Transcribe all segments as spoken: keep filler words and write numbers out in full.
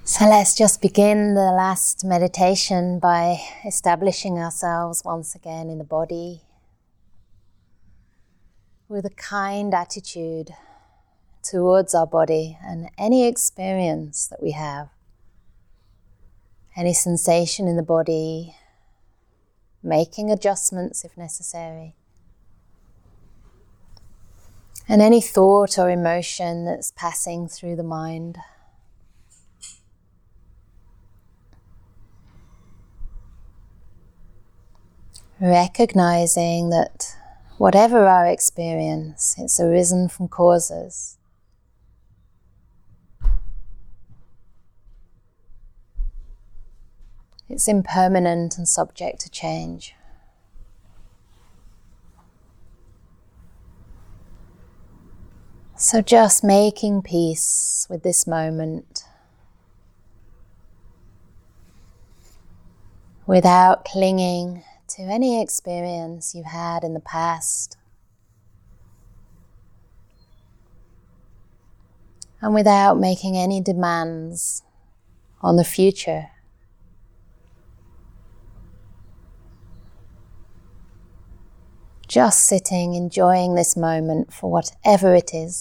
So let's just begin the last meditation by establishing ourselves once again in the body with a kind attitude towards our body and any experience that we have, any sensation in the body, making adjustments if necessary, and any thought or emotion that's passing through the mind. Recognizing that whatever our experience, it's arisen from causes. It's impermanent and subject to change. So just making peace with this moment, without clinging to any experience you had in the past, and without making any demands on the future. Just sitting, enjoying this moment for whatever it is.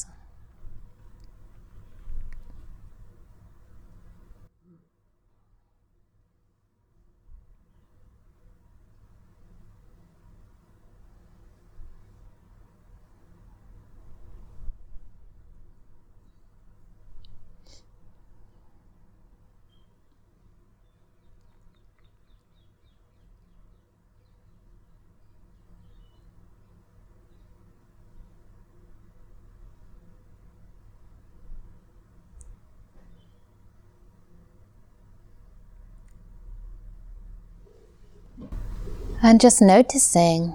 And just noticing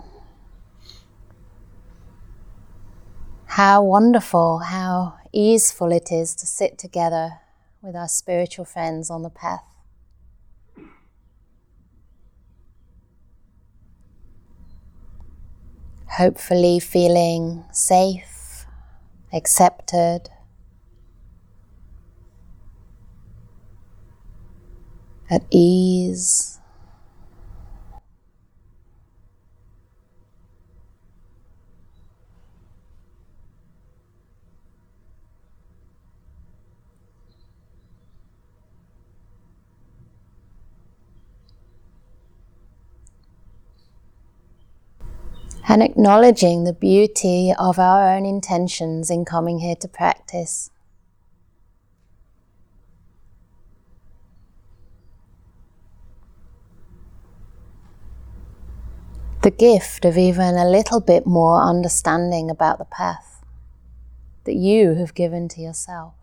how wonderful, how easeful it is to sit together with our spiritual friends on the path. Hopefully feeling safe, accepted, at ease. And acknowledging the beauty of our own intentions in coming here to practice. The gift of even a little bit more understanding about the path that you have given to yourself.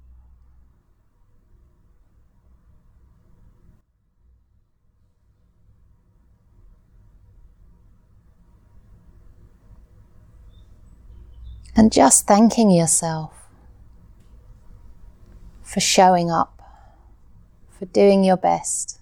And just thanking yourself for showing up, for doing your best.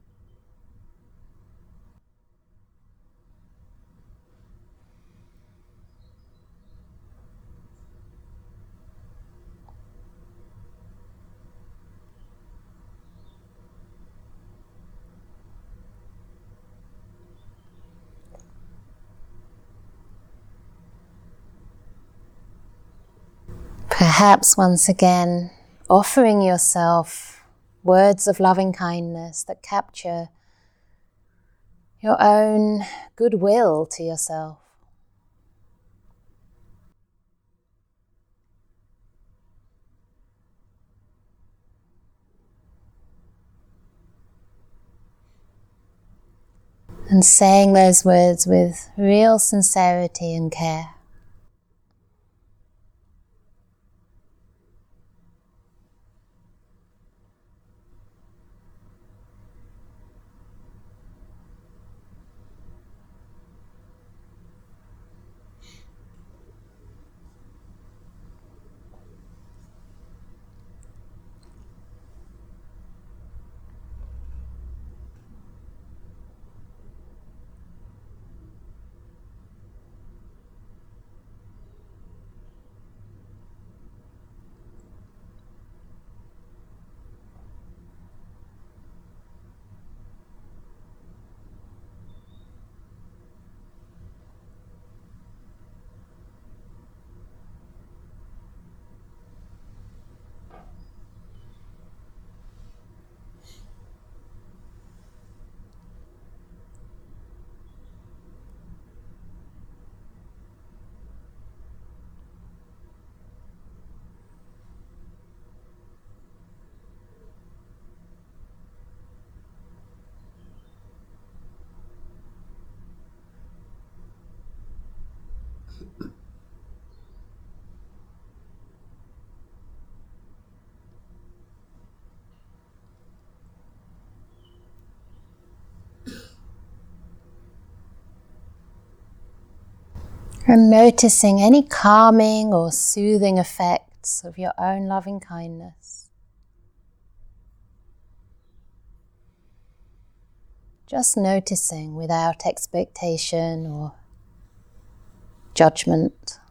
Perhaps once again, offering yourself words of loving kindness that capture your own goodwill to yourself. And saying those words with real sincerity and care. And noticing any calming or soothing effects of your own loving kindness. Just noticing without expectation or judgment.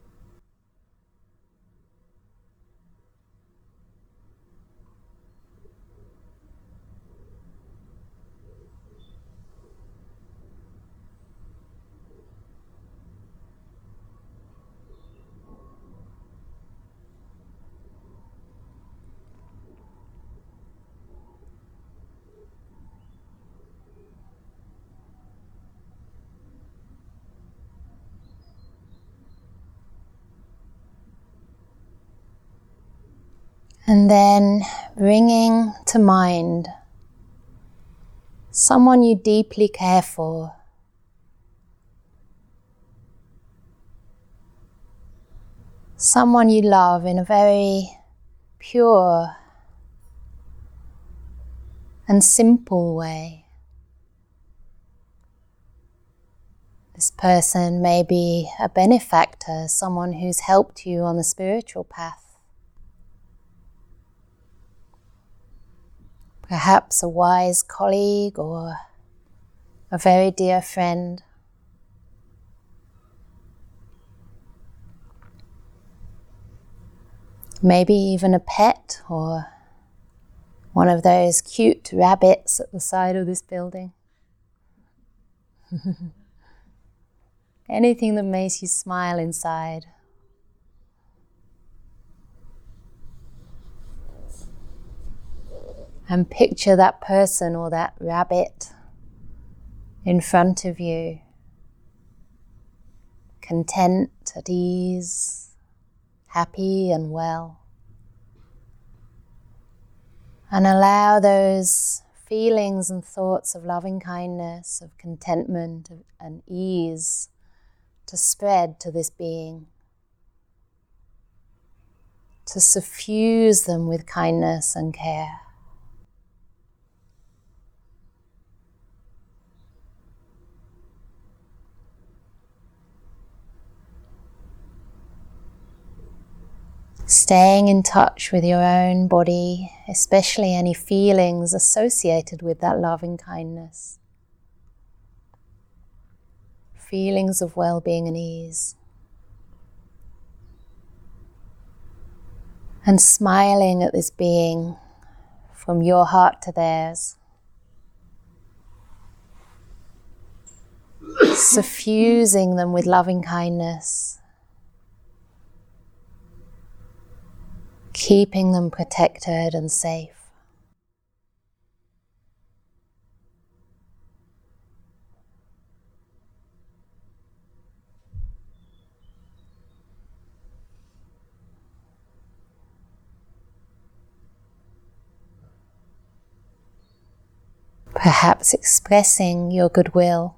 And then bringing to mind someone you deeply care for, someone you love in a very pure and simple way. This person may be a benefactor, someone who's helped you on the spiritual path. Perhaps a wise colleague or a very dear friend. Maybe even a pet or one of those cute rabbits at the side of this building. Anything that makes you smile inside. And picture that person or that rabbit in front of you, content, at ease, happy and well. And allow those feelings and thoughts of loving kindness, of contentment and ease to spread to this being, to suffuse them with kindness and care. Staying in touch with your own body, especially any feelings associated with that loving kindness. Feelings of well-being and ease. And smiling at this being from your heart to theirs. Suffusing them with loving kindness. Keeping them protected and safe. Perhaps expressing your goodwill.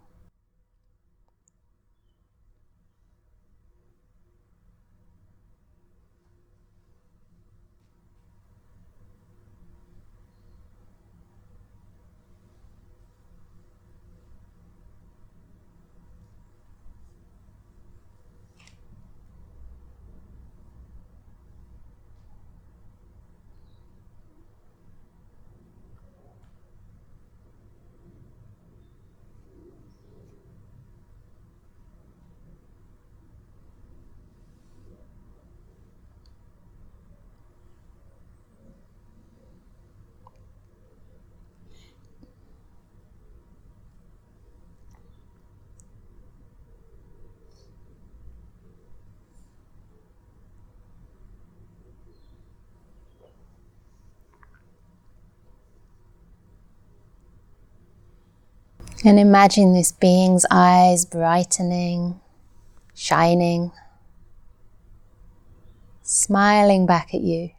And imagine this being's eyes brightening, shining, smiling back at you.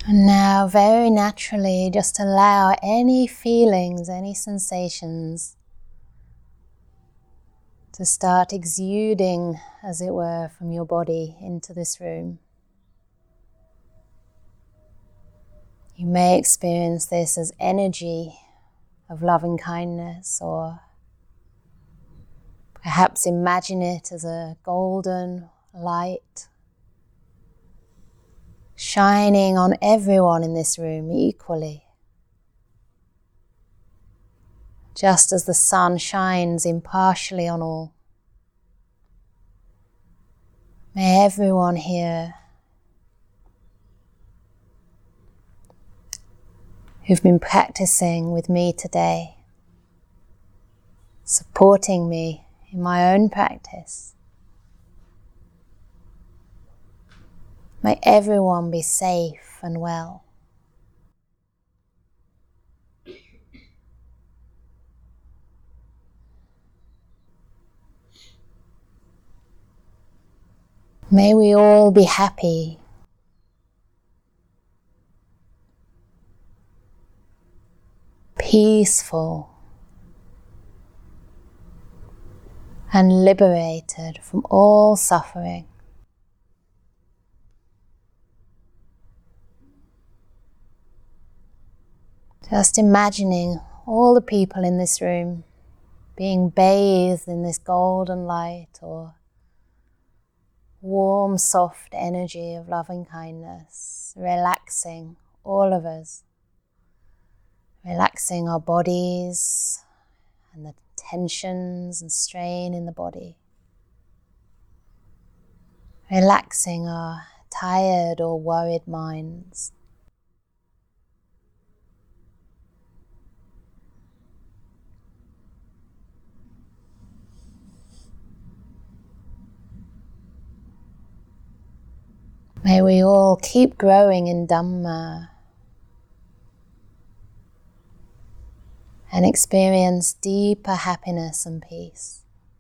And now, very naturally, just allow any feelings, any sensations to start exuding, as it were, from your body into this room. You may experience this as energy of loving kindness, or perhaps imagine it as a golden light shining on everyone in this room equally. Just as the sun shines impartially on all. May everyone here who've been practicing with me today, supporting me in my own practice, may everyone be safe and well. May we all be happy, peaceful, and liberated from all suffering. Just imagining all the people in this room being bathed in this golden light or warm, soft energy of loving kindness, relaxing all of us, relaxing our bodies and the tensions and strain in the body, relaxing our tired or worried minds. May we all keep growing in Dhamma and experience deeper happiness and peace.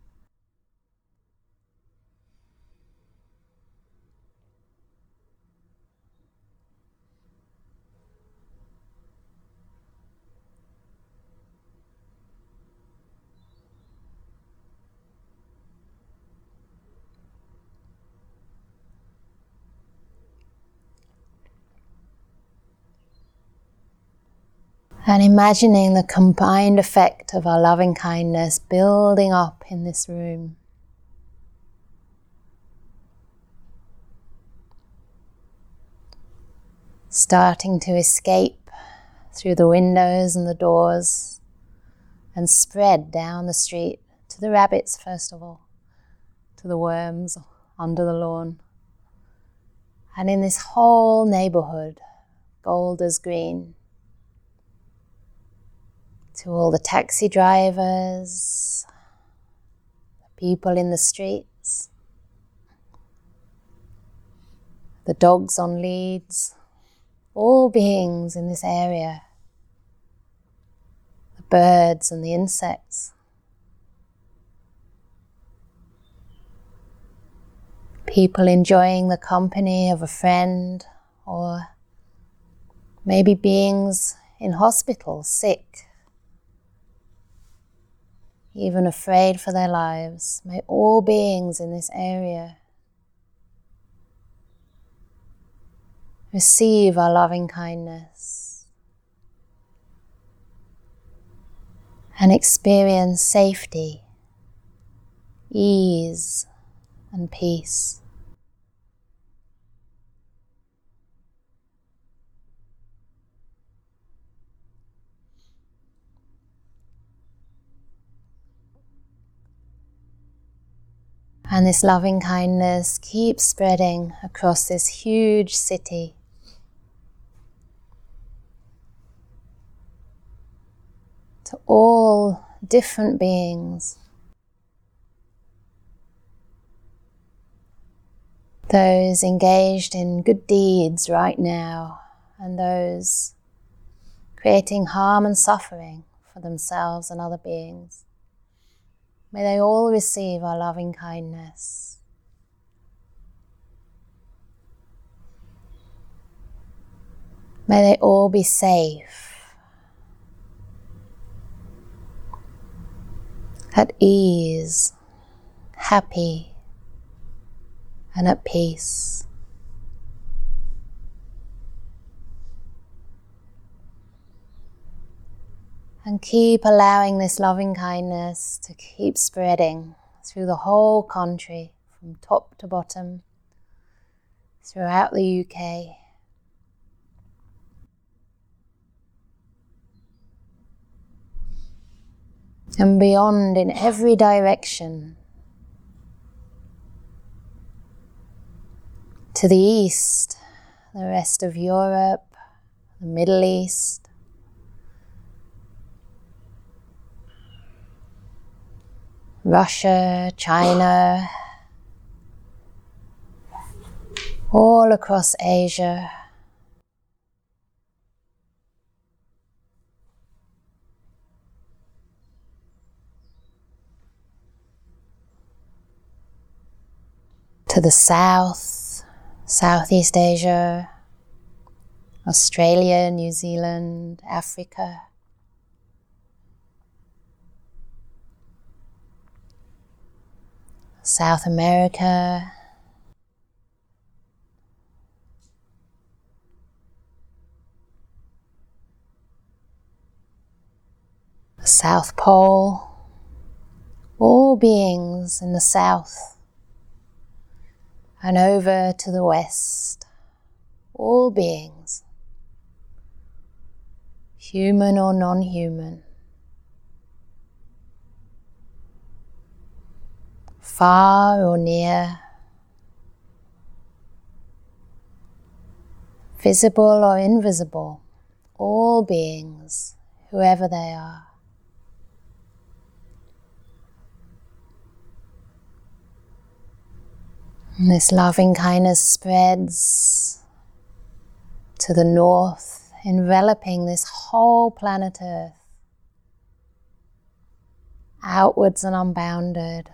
And imagining the combined effect of our loving kindness building up in this room. Starting to escape through the windows and the doors and spread down the street to the rabbits first of all, to the worms under the lawn. And in this whole neighborhood, Golders Green, to all the taxi drivers, the people in the streets, the dogs on leads, all beings in this area, the birds and the insects, people enjoying the company of a friend, or maybe beings in hospital, sick, even afraid for their lives. May all beings in this area receive our loving kindness and experience safety, ease, and peace. And this loving kindness keeps spreading across this huge city. To all different beings. Those engaged in good deeds right now, and those creating harm and suffering for themselves and other beings. May they all receive our loving kindness. May they all be safe, at ease, happy, and at peace. And keep allowing this loving kindness to keep spreading through the whole country, from top to bottom, throughout the U K. And beyond, in every direction. To the east, the rest of Europe, the Middle East, Russia, China, all across Asia, to the south, Southeast Asia, Australia, New Zealand, Africa, South America, the South Pole, all beings in the south, and over to the west, all beings, human or non-human, far or near, visible or invisible, all beings, whoever they are. And this loving kindness spreads to the north, enveloping this whole planet Earth, outwards and unbounded,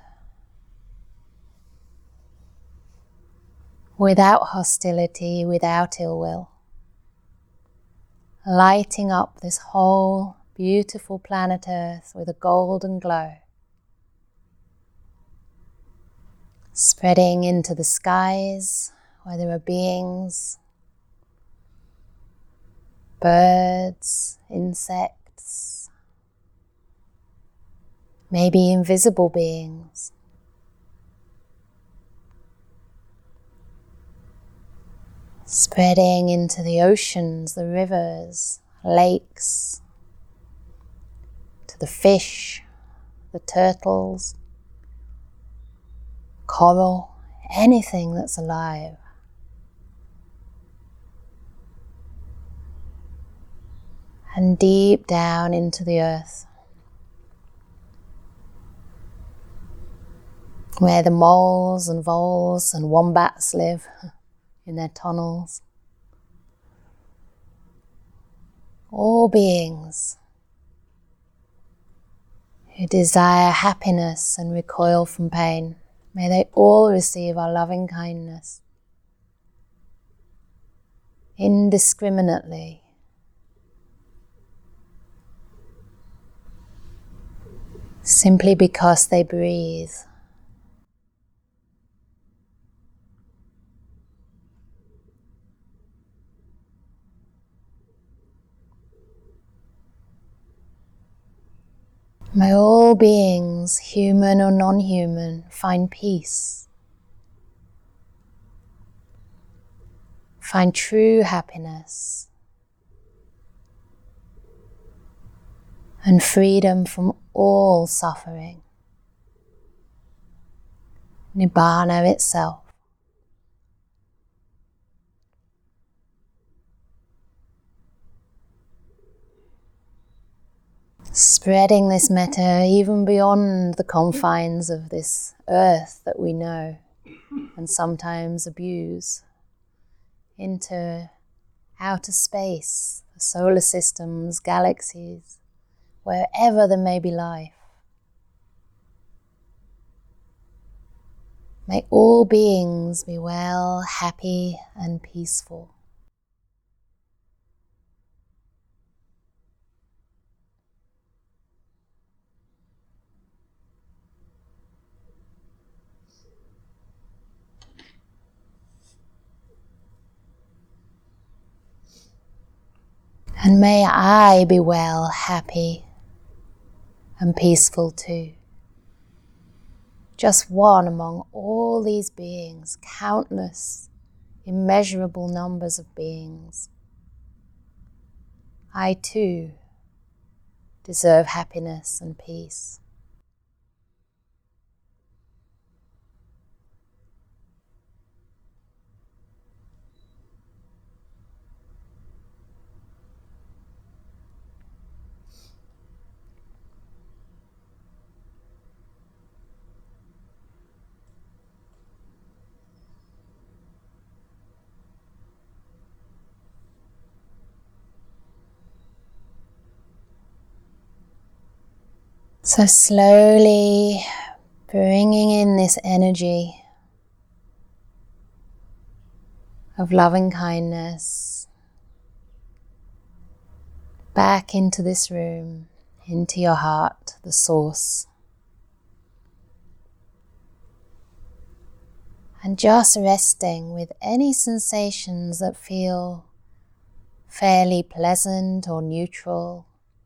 without hostility, without ill will, lighting up this whole beautiful planet Earth with a golden glow, spreading into the skies where there are beings, birds, insects, maybe invisible beings. Spreading into the oceans, the rivers, lakes, to the fish, the turtles, coral, anything that's alive. And deep down into the earth, where the moles and voles and wombats live in their tunnels. All beings who desire happiness and recoil from pain, may they all receive our loving kindness indiscriminately. Simply because they breathe. May all beings, human or non-human, find peace, find true happiness, and freedom from all suffering. Nibbana itself. Spreading this metta even beyond the confines of this earth that we know and sometimes abuse, into outer space, the solar systems, galaxies, wherever there may be life. May all beings be well, happy, and peaceful. And may I be well, happy, and peaceful too. Just one among all these beings, countless, immeasurable numbers of beings. I too deserve happiness and peace. So slowly bringing in this energy of loving kindness back into this room, into your heart, the source. And just resting with any sensations that feel fairly pleasant or neutral.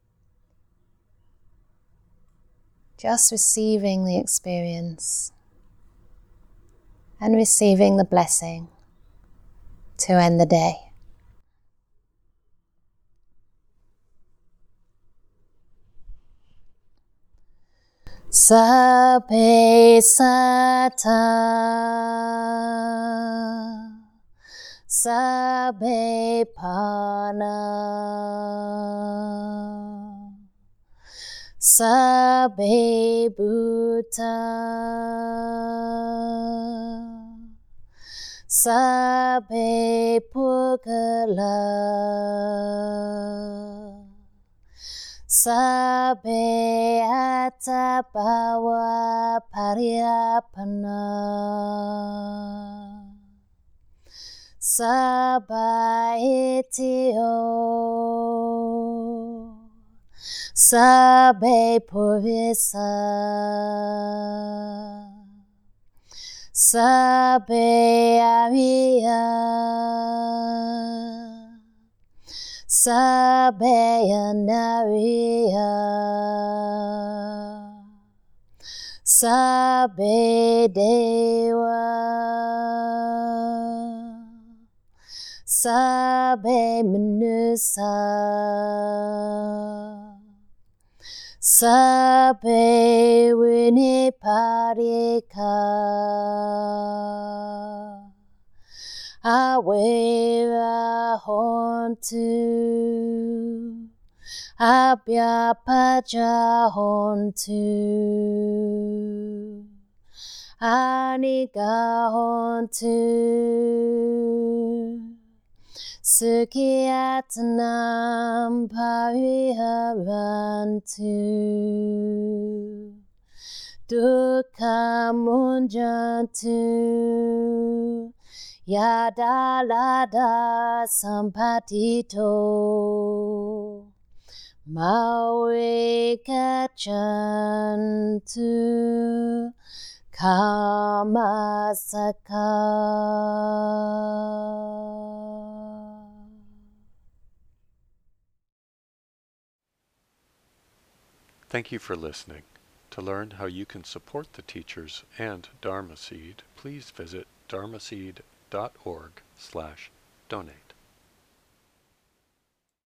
Just receiving the experience and receiving the blessing to end the day. Sabbe sata, sabbe pana, sabbe bhuta, sabbe pugala, sabbe atabawa pariyapana, sabba itio, sabbe purvisa, sabbe ariya, sabbe anariya, sabbe deva, sabbe manusa, sabbe viniparika, awera hontu, abhyapaja hontu, aniga hontu, sukhiyatanam pariharantu, dukkha munjantu, yada lada sampatito, mawe gachantu, kamasaka. Thank you for listening. To learn how you can support the teachers and Dharma Seed, please visit dharmaseed dot org slash donate.